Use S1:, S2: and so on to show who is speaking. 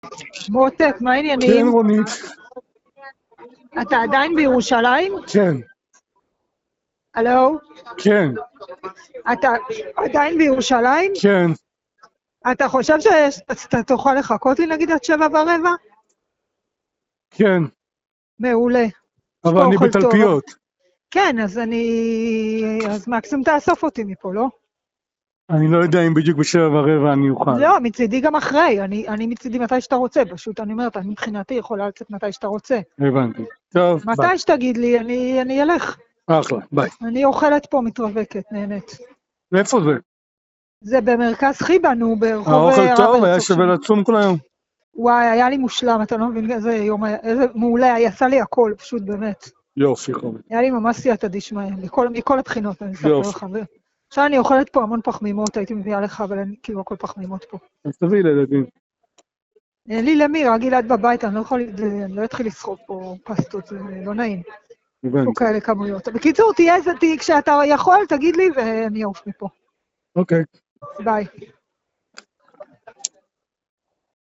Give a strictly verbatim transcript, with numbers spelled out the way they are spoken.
S1: מותק, מה
S2: כן,
S1: העניינים?
S2: רונית.
S1: אתה עדיין בירושלים?
S2: כן,
S1: הלו?
S2: כן,
S1: אתה עדיין בירושלים?
S2: כן.
S1: אתה חושב שאתה תוכל לחכות לי נגיד עד שבע ורבע?
S2: כן,
S1: מעולה. יש
S2: אבל
S1: פה
S2: אני
S1: אוכל טוב.
S2: בתלפיות.
S1: כן, אז אני... אז מקסימום תאסוף אותי מפה, לא?
S2: אני לא יודע אם בדיוק בשבע ורבע אני אוכל.
S1: לא, מצידי גם אחרי. אני, אני מצידי מתי שאתה רוצה. פשוט אני אומרת, אני מבחינתי יכולה לצאת מתי שאתה רוצה.
S2: הבנתי. טוב, ביי.
S1: מתי שתגיד לי, אני, אני אלך.
S2: אחלה, ביי.
S1: אני אוכלת פה, מתרווקת, נהנית.
S2: איפה זה?
S1: זה במרכז חיבה, נו, ברחוב
S2: האוכל
S1: הרב
S2: טוב, היה
S1: הרצוג
S2: שווה
S1: שם.
S2: לצום כל היום.
S1: וואי, היה לי מושלם, אתה לא מבין איזה יום היה, איזה מעולה, יצא לי הכל, פשוט באמת.
S2: יופי, חומר.
S1: היה לי ממש סייעתא דשמיא, מכל, מכל הבחינות, אני אספר
S2: יופי.
S1: לך. ו- עכשיו אני אוכלת פה המון פחמימות, הייתי מביאה לך, אבל אין כאילו הכל פחמימות פה.
S2: אז תביאי לילדים.
S1: אין לי למי, רק גלעד בבית, אני לא יכול, אני לא אתחיל לסחוב פה פסטות, זה לא נעים. פה
S2: הבנתי.
S1: כאלה כמויות. בקיצור, תהיה איזה תיק, כשאתה יכול, תגיד לי, ואני אעוף מפה.
S2: אוקיי.
S1: ביי.